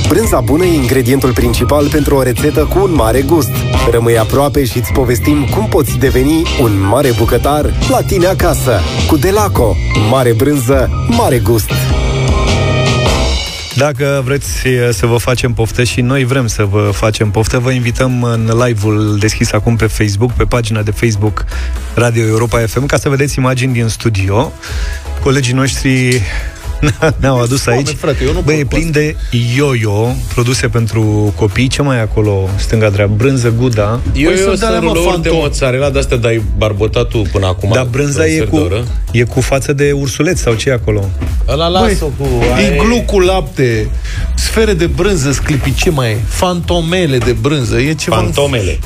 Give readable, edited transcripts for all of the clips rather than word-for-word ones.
Brânza bună e ingredientul principal pentru o rețetă cu un mare gust. Rămâi aproape și îți povestim cum poți deveni un mare bucătar la tine acasă. Cu Delaco, mare brânză, mare gust. Dacă vreți să vă facem poftă, și noi vrem să vă facem poftă, vă invităm în live-ul deschis acum pe Facebook, pe pagina de Facebook Radio Europa FM, ca să vedeți imagini din studio. Colegii noștri ne-au adus aici. Băi, e plin de yo-yo produse pentru copii. Ce mai e acolo, stânga-dreapta? Brânză Gouda. Eu sunt rulouri de mozzarella, de-astea dai barbotatul până acum. Dar brânza e cu față de ursuleț sau ce e acolo? Ăla lasă-o cu... Iglu cu lapte, sfere de brânză sclipi, ce mai e? Fantomele de brânză, e ceva... Fantomele,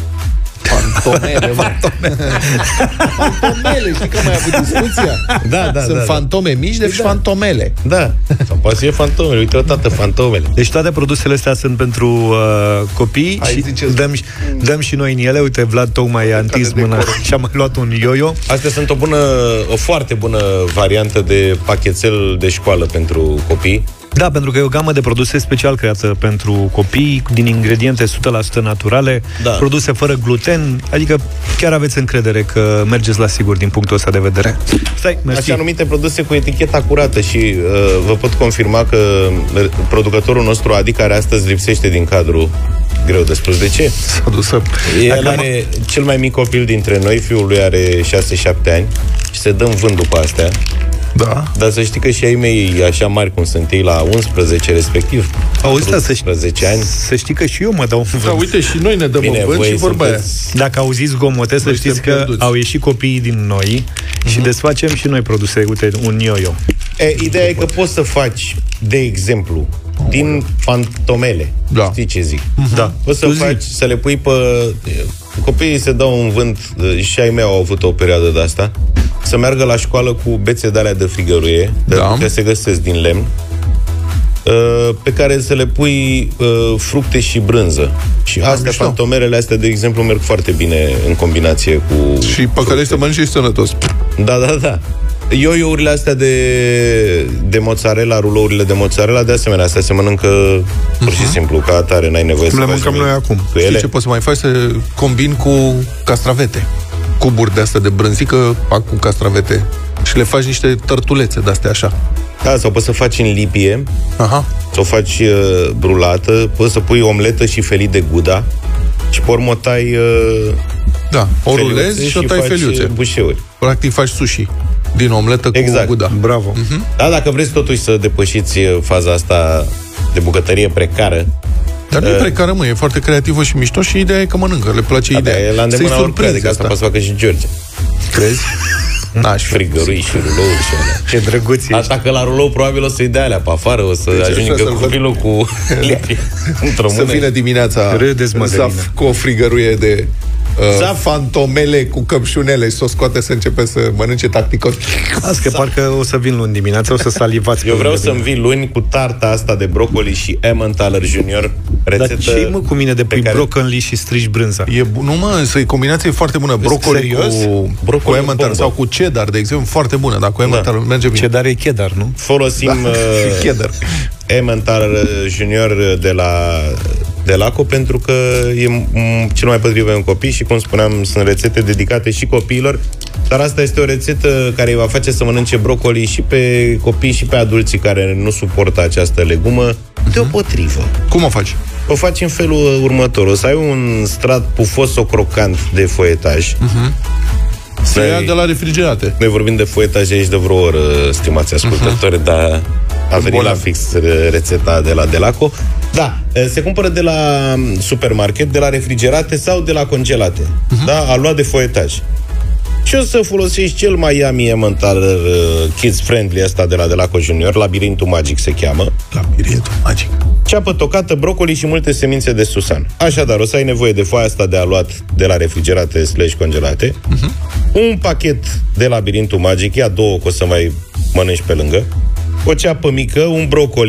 știi că mai avut discuția? Da. Sunt fantome mici, deci fantomele. Da, sau poate să fie fantomele. Uite o dată fantomele. Deci toate produsele astea sunt pentru copii. Și dăm și noi în ele. Uite, Vlad tocmai a întins mâna și a mai luat un yo-yo. Astea sunt o foarte bună variantă de pachetel de școală pentru copii. Da, pentru că e o gamă de produse special creată pentru copii, din ingrediente 100% naturale, produse fără gluten, adică chiar aveți încredere că mergeți la sigur din punctul ăsta de vedere. Așa numite produse cu eticheta curată și vă pot confirma că producătorul nostru, Adi, care astăzi lipsește din cadru, greu de spus de ce. S-a dus El are cel mai mic copil dintre noi, fiul lui are 6-7 ani și se dă în vânt după astea. Da. Dar să știi că și ai mei, așa mari cum sunt ei, la 11 respectiv 11 ani. Să știi că și eu mă dau în vânt. Da, uite, și noi ne dăm în vânt și vorba aia. Dacă auziți zgomote, să știți că au ieșit copiii din noi și desfacem și noi produse. Uite, un yo-yo. Ideea e că poți să faci, de exemplu, din fantomele. Știi ce zic? Da. Poți să faci, să le pui pe... Copiii se dau în vânt, și ai mei au avut o perioadă de asta, să meargă la școală cu bețe de-alea de frigăruie, care se găsesc din lemn, pe care să le pui fructe și brânză. Și astea, fantomerele astea, de exemplu, merg foarte bine în combinație cu... Și pe care să mănânci și sănătos. Da. Yo-yo-urile astea de mozzarella, rulourile de mozzarella, de asemenea, astea se mănâncă pur și simplu, ca atare, n-ai nevoie să le mâncăm noi acum. Știi ce poți să mai faci? Să combini cu castravete. Cuburi de astea de brânzică, pac cu castravete. Și le faci niște tărtulețe de-astea așa. Da, sau poți să faci în lipie. Să o faci brulată. Poți să pui omletă și felii de Gouda. Și pe urmă o tai o rulezi și o tai feliuțe. Bușeuri. Practic faci sushi din omletă cu Gouda. Bravo. Da, dacă vreți totuși să depășiți faza asta de bucătărie precară. Dar nu e precară, e foarte creativă și mișto și ideea e că mănâncă, le place ideea. E la îndemâna oricui, adică asta poate să facă și George. Crezi? N-aș frigărui și rulouri și alea. Ce drăguț ești. Asta că la rulou probabil o să-i dea alea pe afară, o să ajungă copilul cu lipi într-o mână. Să vină dimineața Zaf cu o frigăruie de fantomele cu căpșunele și să o scoate să începe să mănânce tacticos. Asta că parcă o să vin luni dimineața, o să salivați. Eu vreau să-mi vin luni cu tarta asta de brocoli și Emmentaler Junior. Dar ce mă cu mine de pui brocoli și strici brânza? Combinația e foarte bună. Brocoli cu Emmentaler sau cu cheddar, de exemplu, foarte bună. Dar cu Emmentaler merge bine. Cheddar e cheddar, nu? Folosim Emmentaler Junior de la Delaco pentru că e cel mai potrivit pentru copii și, cum spuneam, sunt rețete dedicate și copiilor, dar asta este o rețetă care îi va face să mănânce brocoli și pe copii și pe adulții care nu suportă această legumă deopotrivă. Cum o faci? O faci în felul următor. O să ai un strat pufos sau crocant de foietaj. Se ia de la refrigerate. Noi vorbim de foietaj aici de vreo oră, stimați ascultători, dar a venit la fix rețeta de la Delaco. Da, se cumpără de la supermarket, de la refrigerate sau de la congelate. Da, a luat de foietaj. Și o să folosești cel mai yummy Emmentaler kids friendly asta de la Delaco Junior, Labirintul Magic se cheamă. Labirintul Magic. Ceapă tocată, brocoli și multe semințe de susan. Așadar, o să ai nevoie de foaia asta de aluat de la refrigerate / congelate, un pachet de Labirintul Magic, ia două, că o să mai mănânci pe lângă, o ceapă mică, un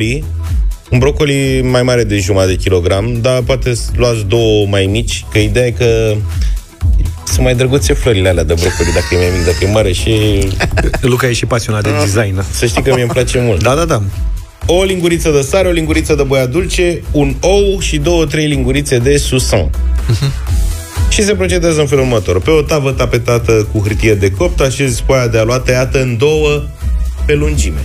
brocoli mai mare de 1,5 kilogram, dar poate luați două mai mici, că ideea e că sunt mai drăguțe florile alea de brocoli dacă e mai mic, dacă e mare și... Luca e și pasionat de design. Să știi că mie îmi place mult. Da. o linguriță de sare, o linguriță de boia dulce, un ou și 2-3 lingurițe de susan. Și se procedează în felul următor. Pe o tavă tapetată cu hârtie de copt, așezi foaia de aluat tăiată în 2 pe lungime.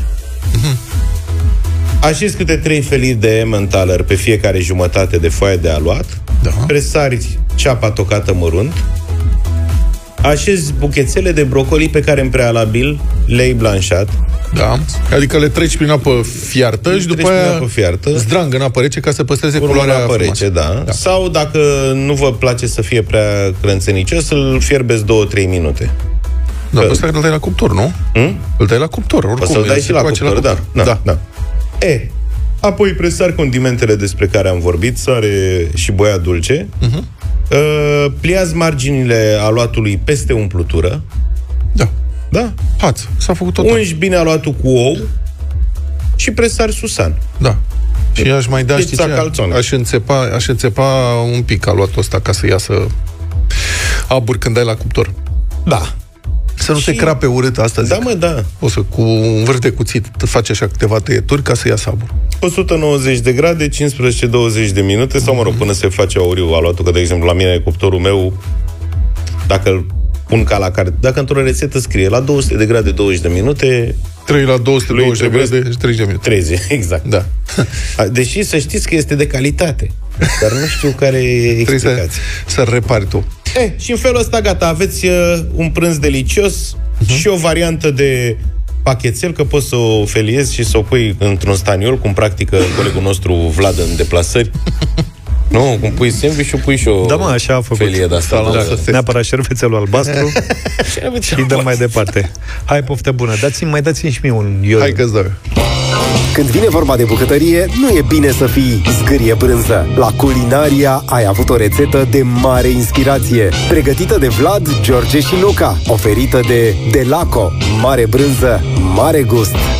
Așezi câte 3 felii de Emmentaler pe fiecare jumătate de foaie de aluat. Presari ceapa tocată mărunt. Așezi buchețele de brocoli pe care în prealabil le-ai blanșat. Da. Adică le treci prin apă fiartă și după aia zdrangă în apă rece ca să păstreze culoarea apă rece, da. Sau dacă nu vă place să fie prea crânțenicios, îl fierbeți 2-3 minute. Da, pe ăsta îl dai la cuptor, nu? Îl dai la cuptor, oricum. O să-l dai și la cuptor, da. Apoi presari condimentele despre care am vorbit, sare și boia dulce. Pliați marginile aluatului peste umplutură. Da? S-a făcut tot. Ungi bine aluatul cu ou și presari susan. Da. Și aș mai da, știi ce? Aș înțepa un pic aluatul ăsta ca să iasă abur când dai la cuptor. Da. Să nu se crape urât asta, zic. Da, mă, da. O să, cu un vârf de cuțit, faci așa câteva tăieturi ca să iasă abur. 190 de grade, 15-20 de minute, sau, mă rog, până se face auriu aluatul, că, de exemplu, la mine, cuptorul meu, dacă îl pun ca la care, dacă într-o rețetă scrie la 200 de grade 20 de minute, 3 la 220 de grade și 30 de minute. 30, exact. Da. Deși să știți că este de calitate, dar nu știu care e explicația. Să repari tu. Și în felul ăsta, gata, aveți un prânz delicios și o variantă de pachetel, că poți să o feliezi și să o pui într-un staniol, cum practică colegul nostru Vlad în deplasări. Nu, cum pui sandwich-ul, pui și o așa a făcut. felie de-asta. Neapărat șervețelul albastru și dăm mai departe. Hai, poftă bună. Mai dați-mi și mie un iod. Hai că-ți dau. Când vine vorba de bucătărie, nu e bine să fii zgârie brânză. La Culinaria ai avut o rețetă de mare inspirație, pregătită de Vlad, George și Luca, oferită de Delaco. Mare brânză, mare gust.